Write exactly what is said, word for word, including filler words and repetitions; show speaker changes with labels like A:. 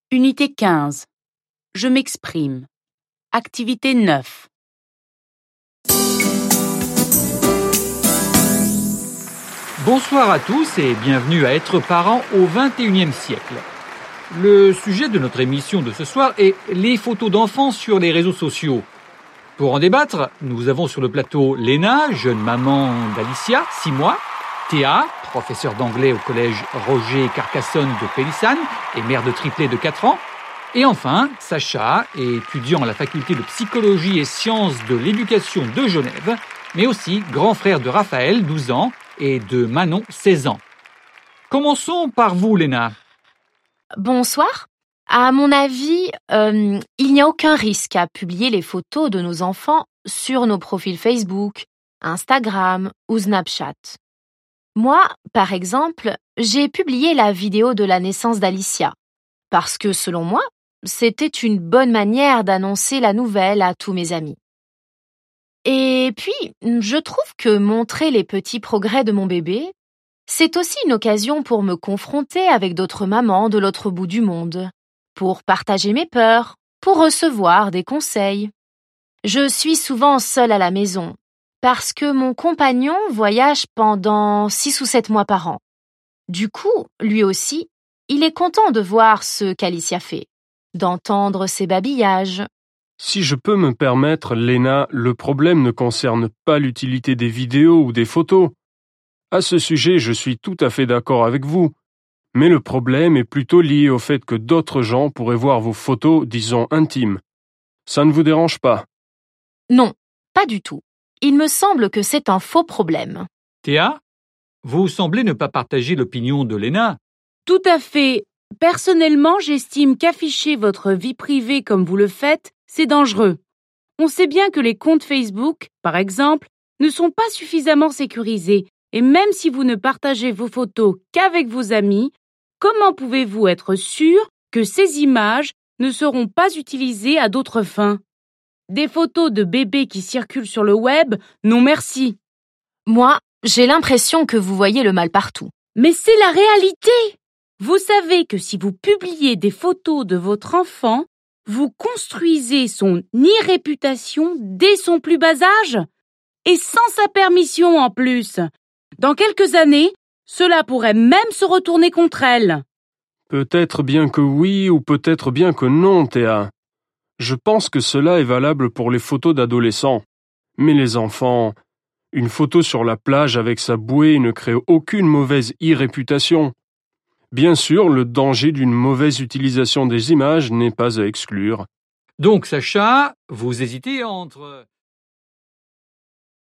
A: Unité quinze. Je m'exprime. Activité neuf.
B: Bonsoir à tous et bienvenue à Être parent au vingt et unième siècle. Le sujet de notre émission de ce soir est les photos d'enfants sur les réseaux sociaux. Pour en débattre, nous avons sur le plateau Léna, jeune maman d'Alicia, six mois, Théa, professeure d'anglais au collège Roger Carcassonne de Pélissane et mère de triplé de quatre ans, et enfin Sacha, étudiant à la faculté de psychologie et sciences de l'éducation de Genève, mais aussi grand frère de Raphaël, douze ans, et de Manon, seize ans. Commençons par vous, Léna.
C: Bonsoir. À mon avis, euh, il n'y a aucun risque à publier les photos de nos enfants sur nos profils Facebook, Instagram ou Snapchat. Moi, par exemple, j'ai publié la vidéo de la naissance d'Alicia parce que, selon moi, c'était une bonne manière d'annoncer la nouvelle à tous mes amis. Et puis, je trouve que montrer les petits progrès de mon bébé, c'est aussi une occasion pour me confronter avec d'autres mamans de l'autre bout du monde, pour partager mes peurs, pour recevoir des conseils. Je suis souvent seule à la maison, parce que mon compagnon voyage pendant six ou sept mois par an. Du coup, lui aussi, il est content de voir ce qu'Alicia fait, d'entendre ses babillages.
D: Si je peux me permettre, Léna, le problème ne concerne pas l'utilité des vidéos ou des photos. À ce sujet, je suis tout à fait d'accord avec vous. Mais le problème est plutôt lié au fait que d'autres gens pourraient voir vos photos, disons, intimes. Ça ne vous dérange pas?
C: Non, pas du tout. Il me semble que c'est un faux problème.
B: Théa, vous semblez ne pas partager l'opinion de Léna.
A: Tout à fait. Personnellement, j'estime qu'afficher votre vie privée comme vous le faites, c'est dangereux. On sait bien que les comptes Facebook, par exemple, ne sont pas suffisamment sécurisés. Et même si vous ne partagez vos photos qu'avec vos amis, comment pouvez-vous être sûr que ces images ne seront pas utilisées à d'autres fins? Des photos de bébés qui circulent sur le web, non merci.
C: Moi, j'ai l'impression que vous voyez le mal partout.
A: Mais c'est la réalité! Vous savez que si vous publiez des photos de votre enfant, vous construisez son irréputation dès son plus bas âge, et sans sa permission en plus. Dans quelques années, cela pourrait même se retourner contre elle.
D: Peut-être bien que oui ou peut-être bien que non, Théa. Je pense que cela est valable pour les photos d'adolescents. Mais les enfants, une photo sur la plage avec sa bouée ne crée aucune mauvaise irréputation. Bien sûr, le danger d'une mauvaise utilisation des images n'est pas à exclure.
B: Donc, Sacha, vous hésitez entre...